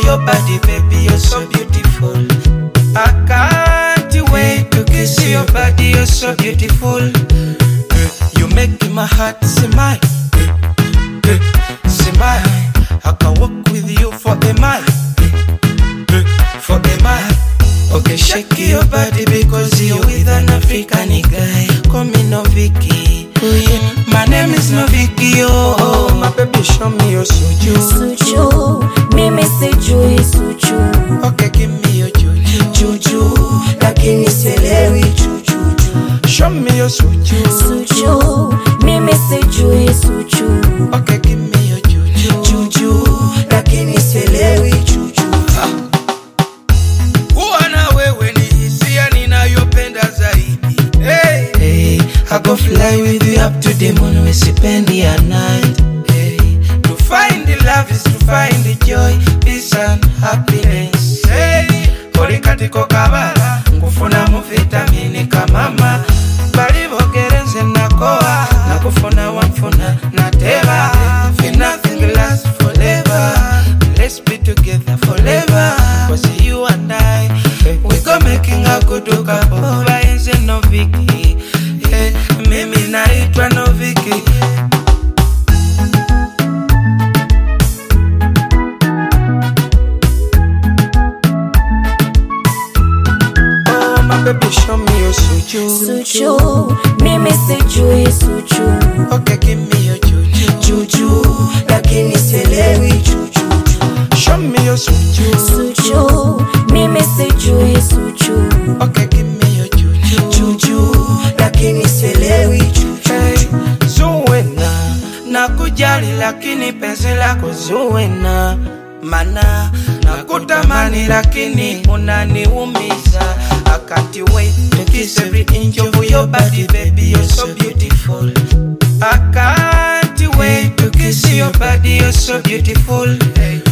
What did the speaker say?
your body, baby, you're so beautiful. I can't wait to kiss your body, you're so beautiful. You make my heart smile, smile. I can walk with you for a mile, for a mile. Okay, shake your body because you're with an African guy. Call me Noviki. Oh yeah, my name is Noviki. Oh, my baby, show me your suju. Suju, mimi sijui suju. Okay, give me your juju. Juju, lakini sielewi juju. Show me your suju. Suju, mimi sijui suju. Okay, give me your juju. Juju, lakini sielewi juju. I go fly with you up to the moon, we spend the night. Hey, to find the love is to find the joy, peace and happiness. Hey, kolikatiko kabala, nkufuna mu vitamini kamama. Balibo gerenze nakoa, nakufuna wamfuna nateba. Feel nothing lasts forever, let's be together forever. Cause you and I, we go making a good couple. Baenze Noviki. Mimi naitwa Noviki. Oh my baby, show me your suju. Suju, mimi sijui suju. Okay, give me your juju. Juju, lakini sielewi juju. Show me your suju. Suju, mimi sijui suju. Okay, give me your juju. Juju, lakini sielewi juju. Zuwena, nakujali lakini penzi lako zuwena. Mana, nakutamani lakini unaniumiza. I can't wait to kiss every inch of your body, baby, you're so beautiful. I can't wait to kiss your body, you're so beautiful.